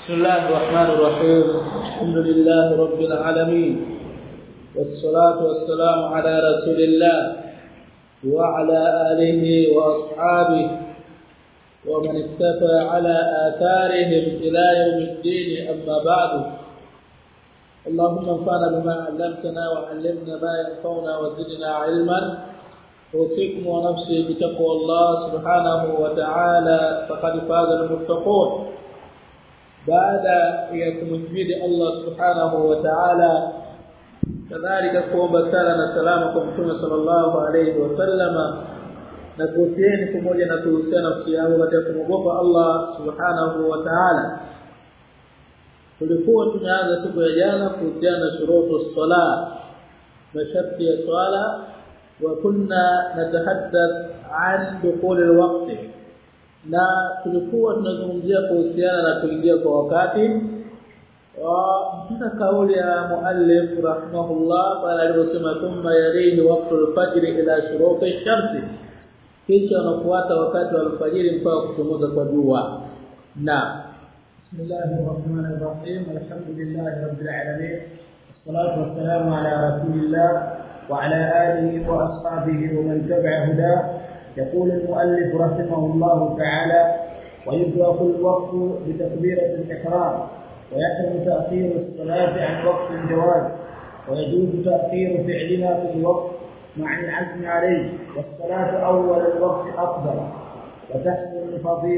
بسم الله الرحمن الرحيم. الحمد لله رب العالمين، والصلاة والسلام على رسول الله وعلى آله وأصحابه ومن اكتفى على آثارهم إلى يوم الدين. أما بعد، اللهم انفعنا بما علمتنا وعلمنا ما ينفعنا وزدنا علما. أوصيكم ونفسي بتقوى الله سبحانه وتعالى، فقد فاز المتقون. baada ya kumhimidi Allah subhanahu wa ta'ala, kadhalika kuomba sala na salama kwa Mtume sallallahu alayhi wasallama, na kuhusieni pamoja na kuhusiana nafsi yangu katika kumwogopa Allah subhanahu wa ta'ala. Tulikuwa tumeanza siku ya jana kuhusiana na shurutu sala, masharti ya swala, wa kunna natahaddath an dukhul alwaqti, na tulikuwa tunazungumzia kuhusiana na kuingia kwa wakati. Mpaka kauli ya muallif rahimahullah pale aliposema thumma yarihi waqtu al-fajr ila shuruqi ash-shams, kisha unafuata wakati wa alfajiri mpaka kuchomoza kwa jua. Na bismillahirrahmanirrahim, alhamdulillahi rabbil alamin, wassalatu wassalamu ala rasulillah wa ala alihi wa ashabihi wa man tabi'a hudah. يقول المؤلف رحمه الله تعالى: ويدرك الوقت بتكبيرة الإحرام، ويحرم تأخير الصلاة عن وقت الجواز، ويجوز تأخير فعلها في الوقت مع العزم عليه، والصلاة أول الوقت أفضل، وتحصل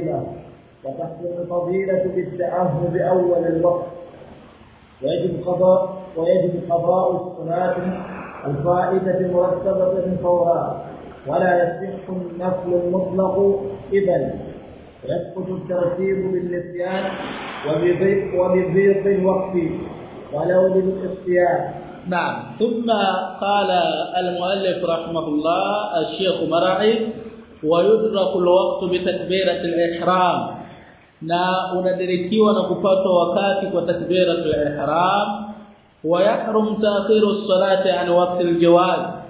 الفضيلة بالتأهب بأول الوقت، ويجب قضاء الصلاة الفائتة مرتبة فورا، ولا يصح النفل المطلق إذن، ويسقط الترتيب بالنسيان وبضيق الوقت ولو للاختيار. نعم. ثم قال المؤلف رحمه الله الشيخ مرعي: ويدرك الوقت بتكبيرة الإحرام، na unadirikiwa na kupata wakati kwa takbiratul ihram. ويحرم تأخير الصلاة عن وقت الجواز,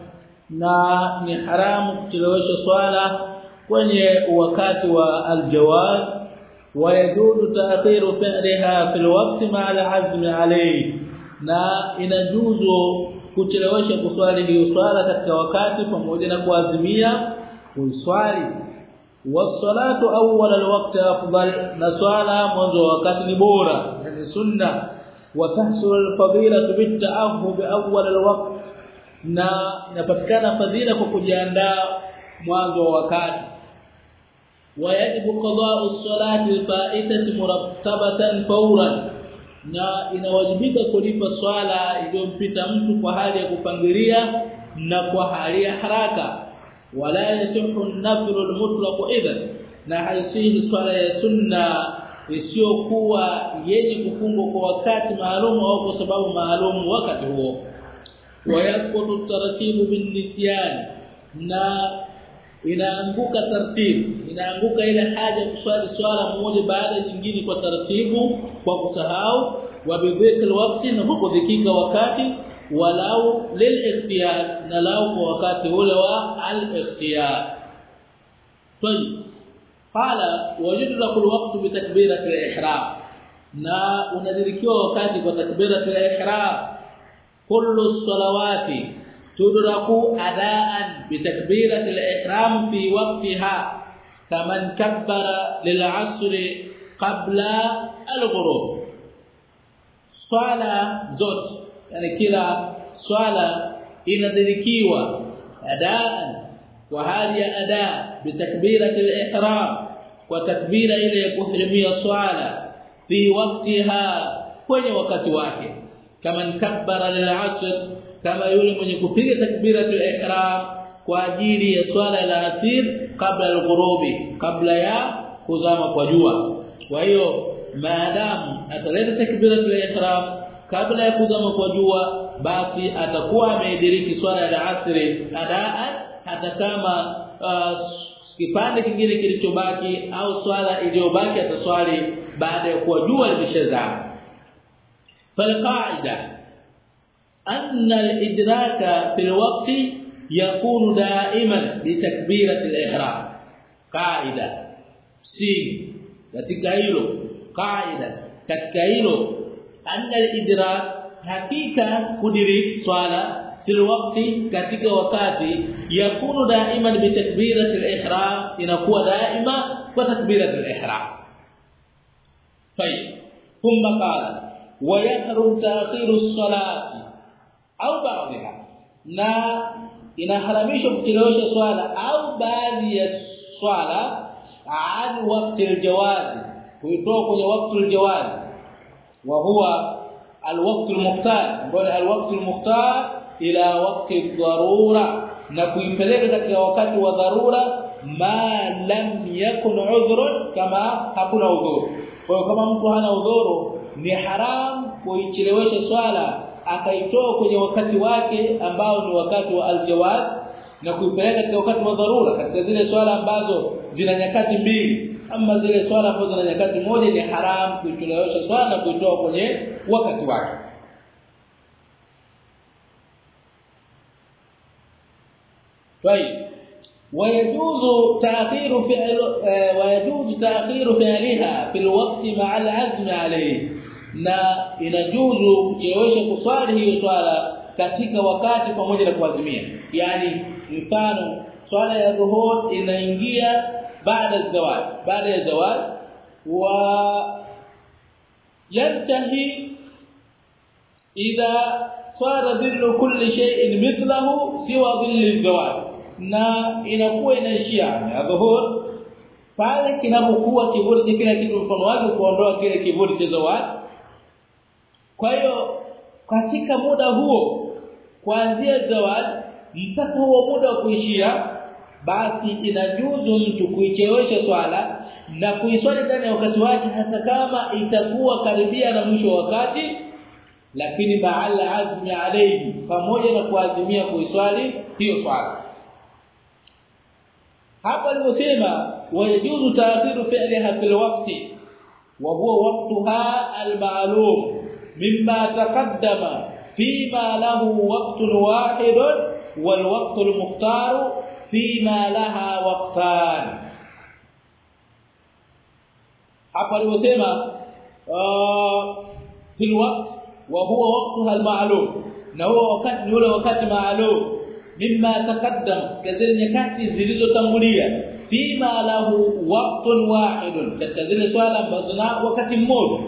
na ni haramu kuchelewesha swala kwenye wakati wa aljawaz. Wayajuzu ta'khiru fi'liha fil waqti ma'a al'azmi alayhi, na inajuzu kuchelewesha kuswali hiyo swala katika wakati pamoja na kuazimia kuiswali. Was-salatu awwal al-waqti afdal, na swala mwanzo wa wakati ni bora, yani sunna. Wa tahsul al-fadilatu bit-ta'ahhub awwal al-waqt, na inapatikana fadhila kwa kujiandaa mwanzo wa wakati. Wayajibu qada'u as-salati al-fa'itati murattabatan fawran, na inawajibika kulipa swala iliyompita mtu kwa hali ya kupangilia na kwa hali ya haraka. Wala yasihu an-naflu al-mutlaq idhan, na haisihi swala ya sunna isiyokuwa yenye kufungwa kwa wakati maalum au kwa sababu maalum wakati huo. ويسقط الترتيب بالنسيان, na inaanguka taratibu, inaanguka ile haja kuswali swala moja baada nyingine kwa taratibu kwa kusahau. Wabidhika alwaqti, na kudhikika wakati. Walau lilikhtiyar, na lau kwa wakati ule wa al-ikhtiyar. Tayeb, qala wayudlaku alwaqtu bitakbirati al-ihram, na unadirikiwa wakati kwa takbirati al-ihram. كل الصلوات تدرك أداء بتكبيرة الإحرام في وقتها، كمن كبر للعصر قبل الغروب. صلاة زوت يعني كلا صلاة inadirikiwa adaan, wa hali ya adaa bitakbirati al-ihram, kwa takbira ile ya kuhirimia swala fi waqtiha, kwenye wakati wake. Kama kabbara lil-asr, kama yule mwenye kupiga takbiratul ihram kwa ajili ya swala la asir kabla al-ghurubi, kabla ya kuzama kwa jua. Kwa hiyo maadamu ataleta takbiratul ihram kabla ya kuzama kwa jua, basi atakuwa ameidiriki swala la asri adaan, hata kama kipande kingine kilichobaki au swala iliyobaki ataswali baada ya kuwa jua limeshazama. فالقاعدة أن الإدراك في الوقت يكون دائما بتكبيرة الإحرام. قاعدة سين katika hilo قاعدة katika hilo anna al-idrak hakika kudirik swala fil waqti katika wakati yakunu daiman bi takbirati al-ihram inakuwa daima kwa takbirati al-ihram. طيب ثم قال ويحرم تاخير الصلاه au ba'daha na inaharamishwa kuchelewesha swala au baadhi ya swala aan waqti al-jawaz kuitoa kwenye wakati al-jawaz wa huwa al-waqt al-muqtar bali al-waqt al-muqtar ila waqti ad-darura na kuipeleka katika wakati wa dharura ma lam yakun udhrun kama hakuna udhuru. Kwa hiyo kama mtu hana udhuru ni haram kuichelewesha swala akaitoa kwenye wakati wake ambao ni wakati wa al-jawaz na kuipeleka katika wakati wa dharura katika zile swala ambazo zina nyakati mbili. Ama zile swala ambazo zina nyakati moja ni haram kuichelewesha swala na kuitoa kwenye wakati wake. طيب ويجوز تأخير فعلها في الوقت مع العزم عليه na inajuzu kuchelewesha kuswali hiyo swala katika wakati pamoja na kuazimia. Yani mfano swala ya dhuhur inaingia baada ya zawal wa yantahi idha sara dhillu kulli shay'in mithlahu siwa dhilli zawal na inakuwa inaishia ya dhuhur pale kinapokuwa kivuli cha kila kitu mfano wake kuondoa kile kivuli cha zawal. Kwa hiyo katika muda huo kuanzia zawal mpaka huo muda wa kuishia basi inajuzu mtu kuichelewesha swala na kuiswali ndani ya wakati wake hata kama itakuwa karibia na mwisho wa wakati lakini ba'ala azmi alayhi pamoja na kuazimia kuiswali hiyo swala. Hapa aliposema wayajuzu ta'khiru fi'liha fil waqti wa huwa waqtuha al-ma'lum mimma taqaddama fima lahu waqtun wahid wal waqtul muqtar fima laha waqtan. Hapa aliposema fil waqt wa huwa waqtuha al-ma'lum na huwa wakati ni ule wakati maalum mimma taqaddam kadhil nyakati zilizotangulia fima lahu waqtun wahid katika zile swala ambazo na wakati mmoja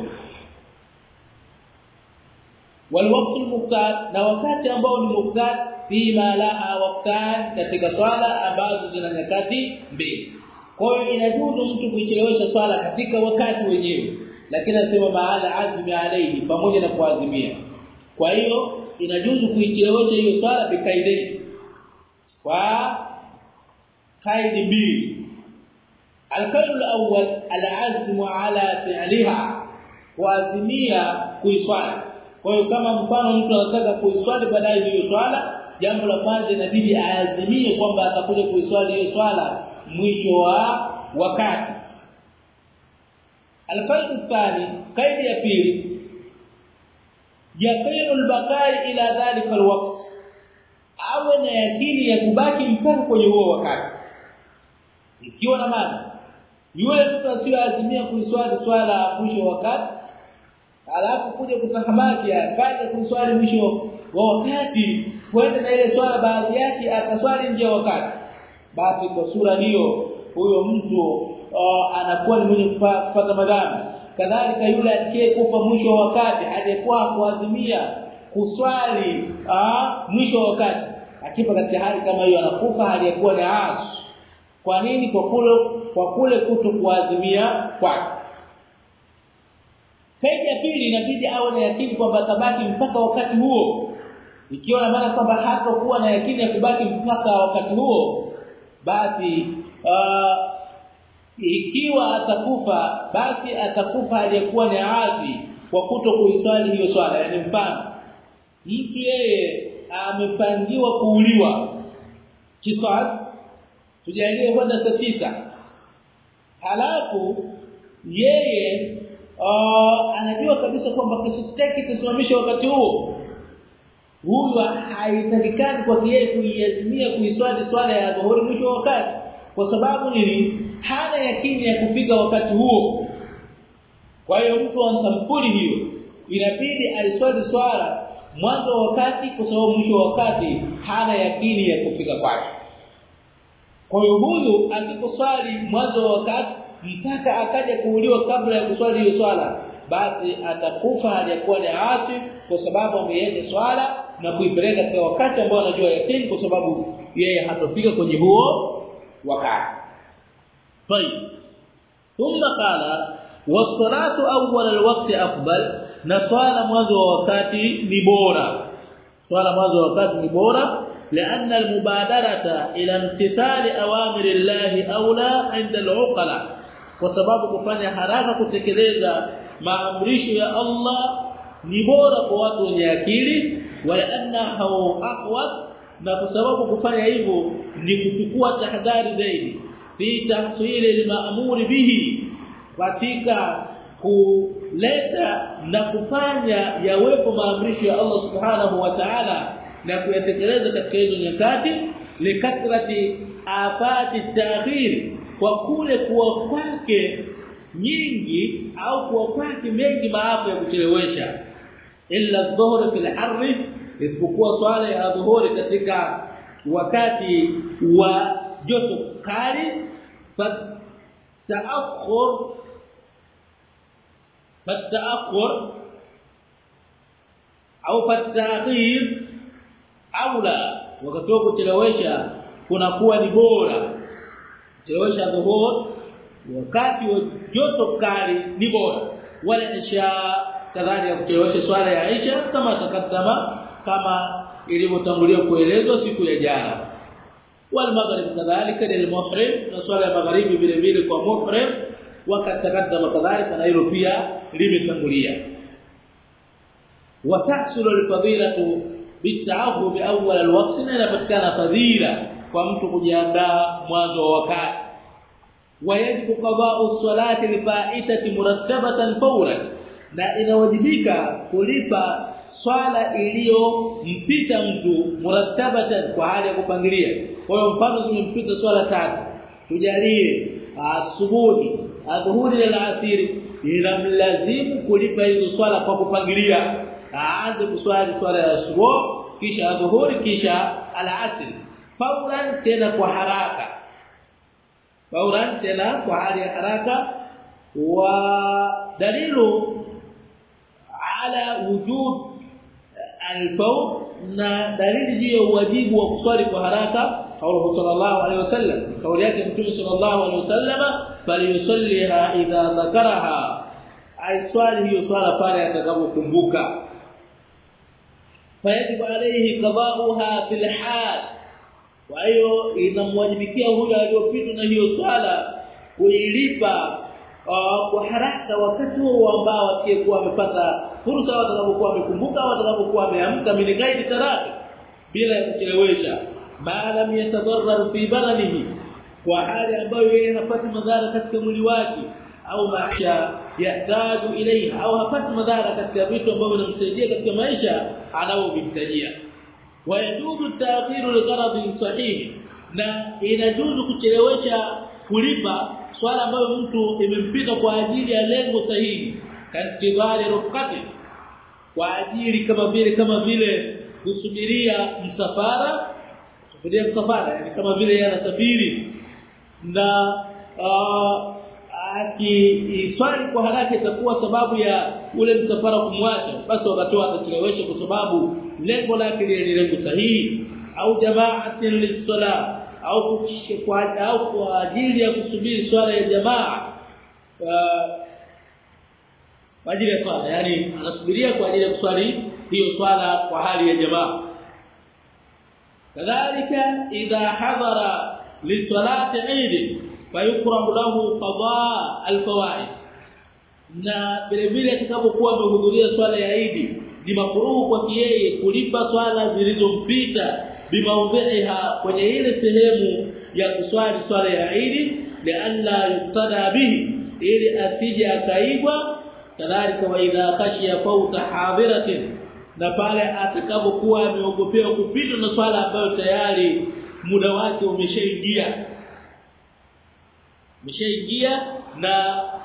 wal waqtul muqtar na wakati ambao ni muqtar fima laha waqtan katika swala ambazo zina nyakati mbili. Kwa hiyo inajuzu mtu kuichelewesha swala katika wakati wenyewe lakini anasema baada azmi alayhi pamoja na kuazimia. Kwa hiyo inajuzu kuichelewesha hiyo swala bikaideni kwa kaidi mbili. Al-qaidu al-awwal al-azmu ala fi'liha kuazimia kuiswali. Kwa hiyo kama mfano mtu anataka kuiswali baadaye hiyo swala jambo la kwanza inabidi aazimie kwamba atakuja kuiswali hiyo swala mwisho wa wakati. Al-qaidu athani kaidi ya pili yaqinu al-baqai ila dhalika al-waqt awe na yakini ya kubaki mpaka kwenye huo wakati. Ikiwa na maana yule mtu asiyoazimia kuiswali swala mwisho wa wakati alafu kuja kutahamaki akaja kuiswali mwisho wa wakati kwenda na ile swala baadhi yake akaswali nje ya wakati basi kwa sura hiyo huyo mtu anakuwa ni mwenye kupata madhambi. Kadhalika yule atakayekufa mwisho wa wakati aliyekuwa kuazimia kuswali mwisho wa wakati akifa katika hali kama hiyo anakufa aliyekuwa ni asi. Kwa nini? Kwa kule kutokuazimia kwake. Kaidi ya pili inabidi awe na yakini kwamba atabaki mpaka wakati huo. Ikiwa na maana kwamba hatakuwa na yakini ya kubaki mpaka wakati huo basi ikiwa atakufa basi atakufa aliyekuwa ni asi kwa kutokuiswali hiyo swala. Yani mfano mtu yeye amepangiwa kuuliwa kisasi tujalie kwenda saa 9 halafu yeye anajua kabisa kwamba kisasi chake kitasimamishwa wakati huo. Huyu haitakikani kwa yeye kuiazimia kuiswali swala ya dhuhuri mwisho wa wakati kwa sababu nini? Hana yakini ya kufika wakati huo. Kwa hiyo mtu wa sampuli hiyo inabidi aliswali swala mwanzo wa wakati kwa sababu mwisho wa wakati hana yakini ya kufika kwake. Kwa hiyo huyu asiposwali mwanzo wa wakati mpaka akaja kuuliwa kabla ya kuswali hiyo swala, basi atakufa aliyakuwa ni asi kwa sababu ameiacha swala na kuipeleka kwa wakati ambao anajua yakini kwa sababu yeye hatofika kwenye huo wakati. طيب ثم قال والصلاه اول الوقت افضل na swala mwanzo wa wakati ni bora. Swala mwanzo wa wakati ni bora لان المبادره الى امتثال اوامر الله اولى عند العقلاء, kwa sababu kufanya haraka kutekeleza maamrisho ya Allah ni bora kwa watu wenye akili, walaannahu aqwa, na kwa sababu kufanya hivyo ni kuchukua tahadhari zaidi fi tahsil al-ma'mur bihi, katika kuleta na kufanya yawepo maamrisho ya Allah subhanahu wa ta'ala na kuyatekeleza katika hizo nyakati, likatrati afati ta'khir, kwa kule kuwa kwake nyingi au kuwa kwake mengi maafa ya kuchelewesha. Illa dhuhur fil harri, isipokuwa swala ya dhuhuri katika wakati wa joto kali, fataakhur au fataakhir aula, wakati wa kuchelewesha kunakuwa ni bora. Kuchelewesha dhuhur wakati wa joto kali ni bora. Wala isha kadhalika kuchelewesha swala ya isha kama takadama, kama ilivyotangulia kuelezwa siku ya jana. Wal maghrib kadhalika lil muhrim, na swala ya magharibi vile vile kwa muhrim wakati takadama kadhalika, na hilo pia limetangulia. Wa tahsulu al fadilatu bit'ahub awwal al waqt, na inapatikana fadila kwa mtu kujiandaa mwanzo wa wakati. Wajibu qada'u salati lifaitati murattabatan fawran, na inawajibika kulipa swala iliyompita mtu murattabatan, kwa hali ya kupangilia. Kwa hiyo mfano zimempita swala tatu, tujalie asubuhi, adhuhuri na alasiri, inamlazimu kulipa hizo swala kwa kupangilia. Aanze kuswali swala ya asubuhi, kisha adhuhuri, kisha alasiri, fawran, tena kwa haraka, fawran, tena kwa hali ya haraka. Wa dalilu ala wujub al-fawr, na dalili hiyo wajibu wa kuswali kwa haraka, kauli sallallahu alaihi wasallam, kauli yake Mtume sallallahu alaihi wasallam, falyusalliha idha dhakaraha, aiswali hiyo swala pale atakapokumbuka. Fayajibu alayhi qada'uha fil hal, kwa hiyo inamwajibikia huyo aliyopitwa na hiyo swala kuilipa kwa haraka wakati huo ambao atakayekuwa amepata fursa, atakapokuwa amekumbuka, atakapokuwa ameamka min ghairi taraki, bila ya kuchelewesha. Maalam yatadarrar fi badanihi, kwa hali ambayo yeye hapati madhara katika mwili wake, au maisha yahitaji ilayha, au hapati madhara katika vitu ambavyo vinamsaidia katika maisha anayovihitajia. Wa yajuzu ta'khiru li-gharadin sahih, na inajuzu kuchelewesha kulipa swala ambayo mtu imempita kwa ajili ya lengo sahihi, kantibari rukati, kwa ajili kama vile kusubiria msafara, yani kama vile yeye anasafiri na akiswali kwa haraka itakuwa sababu ya ule msafara kumwacha, basi wakati atachelewesha kwa sababu lengo lake ni lengo sahihi. Au jamaatin lis-salah, au kwa ajili ya kusubiri swala ya jamaa, kwa ajili ya swala, yani anasubiria kwa ajili ya kuswali hiyo swala kwa hali ya jamaa. Kadhalika idha hadara li salati Eid fayukrahu lahu qada al-fawaid, na vile vile atakapokuwa amehudhuria swala ya Eid ni makruhu kwa yeye kulipa swala zilizompita bimaudhiha, kwenye ile sehemu ya kuswali swala ya Eid, lialla yuqtada bihi, ili asije akaibwa. Kadhalika wa idha khashiya fawta hadiratin, na pale atakapokuwa ameogopea kupitwa na swala ambayo tayari muda wake umeshaingia na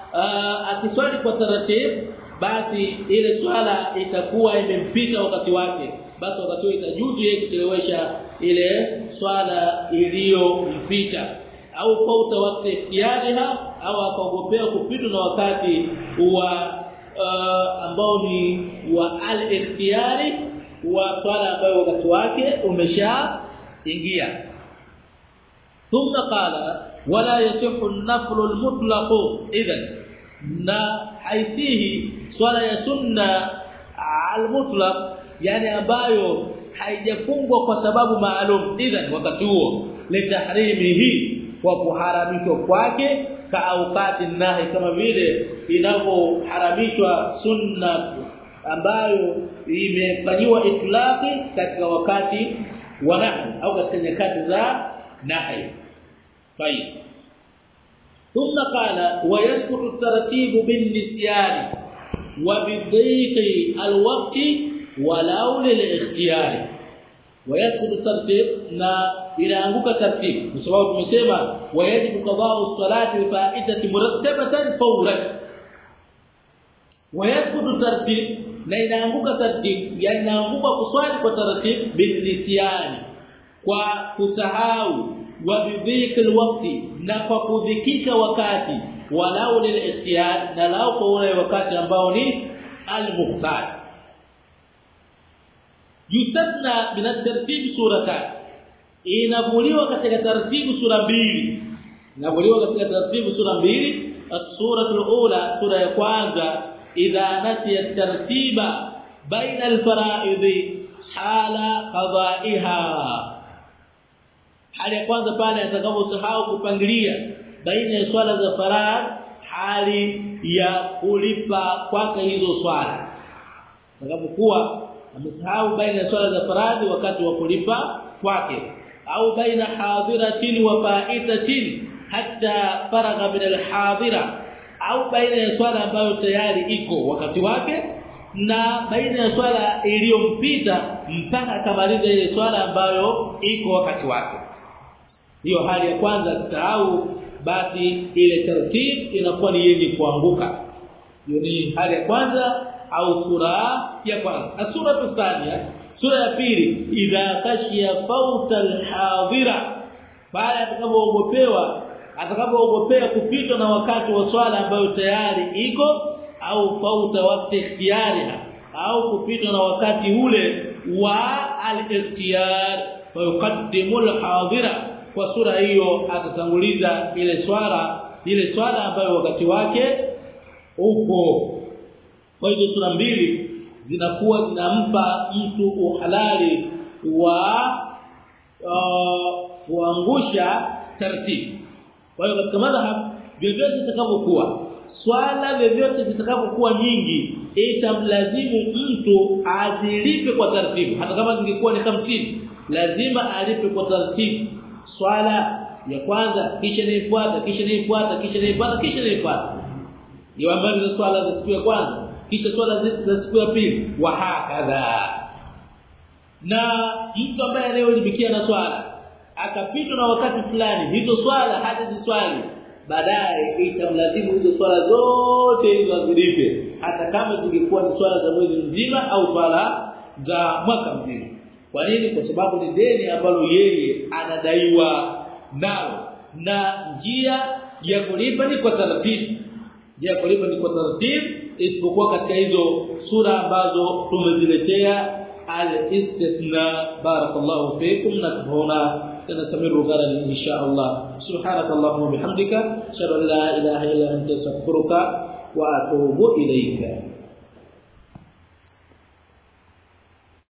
akiswali kwa taratibu basi ile swala itakuwa imempita wakati wake, basi wakati itajuzu yeye kuchelewesha ile swala iliyompita au fauta wakati ikhtiyariha au akogopea kupitwa na wakati wa ambao ni wa al-ikhtiyari wa swala ambayo wakati wake umeshaingia. Thumma qala wala yasihu an-naflu al-mutlaq idhan, na haisihi swala ya sunna al-mutlaq, yani ambayo haijafungwa kwa sababu maalum, idhan wakati huo litahrimihi, kwa kuharamishwa kwake, ka aukati nahi, kama vile inavyoharamishwa sunna ambayo imefanywa itlaqi katika wakati wa nahi au katika nyakati za nahi. Tayeb, thumma qala wa yasqutu at-tartibu bin-nisyan wa bidhiqi al-waqti walau lil-ikhtiyari. Wa yasqutu at-tartib, na inaanguka tartibu kwa sababu tumesema wajibu qada'u salati fa'itati murattabatan fawran. Wa yasqutu tartib, na inaanguka tartibu, yani inaanguka kuswali kwa taratibu bin-nisyan, kwa kusahau, wa bidhiqi al-waqti, na kwa kudhikika wakati, walau lil-ikhtiyar, na lao kwa ule wakati ambao ni al-mukhtar. Yustatna min at-tartib suratan, inavuliwa katika taratibu sura mbili. Inavuliwa katika taratibu sura mbili. As-suratul ula, sura ya kwanza, idha nasiya tartiba baina al-fara'id hala qada'iha. Hali ya kwanza pale atakaposahau kupangilia baina ya swala za faradhi, hali ya kulipa kwake hizo swala. Atakapokuwa amesahau baina ya swala za faradhi wakati wa kulipa kwake, au baina hadiratin wa fa'itatin hatta faragha min al-hadira, au baina ya swala ambayo tayari iko wakati wake na baina ya swala iliyompita mpaka akamaliza ile swala ambayo iko wakati wake. Hiyo hali ya kwanza akisahau, basi ile taratibu inakuwa ni yenye kuanguka. Hiyo ni hali ya kwanza au sura ya kwanza. Sura thania, sura ya pili, idha khashiya fauta al-hadira, pale atakapoogopea kupitwa na wakati wa swala ambayo tayari iko, au fauta wakati ikhtiyariha, au kupitwa na wakati ule wa al-ikhtiyar, fa yuqaddimu al-hadira, kwa sura hiyo atatanguliza ile swala ambayo wakati wake upo. Kwa hiyo sura mbili zinakuwa zinampa mtu uhalali wa kuangusha taratibu. Kwa hiyo katika madhhab, vyovyote zitakavyokuwa swala, vyovyote zitakavyokuwa nyingi, itamlazimu mtu azilipe kwa taratibu. Hata kama zingekuwa ni 50, lazima alipe kwa taratibu. Swala ya kwanza kisha inafuata, kisha inafuata, kisha inafuata, kisha inafuata. Hiyo ambayo ni swala za siku ya kwanza, kisha swala za siku ya pili, wa hakadha. Na mtu ambaye leo libikia na swala akapitwa na wakati fulani, hizo swala hata ziswali, baadaye itamlazimu hizo swala zote hizo azilipe, hata kama zingekuwa ni swala za mwezi mzima au swala za mwaka mzima. Kwa nini? Kwa sababu ni deni ambalo yeye anadaiwa nalo, na njia ya kulipa ni kwa taratibu. Njia ya kulipa ni kwa taratibu, isipokuwa katika hizo sura ambazo tumeziletea al-istithna. Barakallahu fikum, na tunaona tunatamiru gharan insha Allah. Subhanakallahumma wa bihamdika, ashhadu an la ilaha illa anta astaghfiruka wa atubu ilayka.